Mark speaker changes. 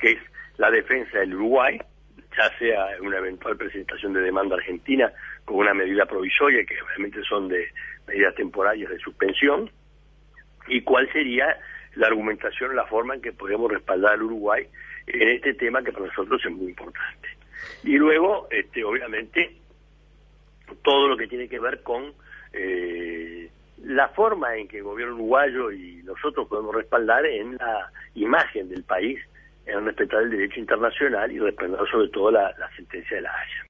Speaker 1: que es la defensa del Uruguay, ya sea una eventual presentación de demanda argentina con una medida provisoria, que obviamente son de medidas temporarias de suspensión, y cuál sería la argumentación, la forma en que podemos respaldar al Uruguay en este tema que para nosotros es muy importante. Y luego, obviamente, todo lo que tiene que ver con la forma en que el gobierno uruguayo y nosotros podemos respaldar en la imagen del país, en respetar el derecho internacional y respaldar sobre todo la sentencia de La Haya.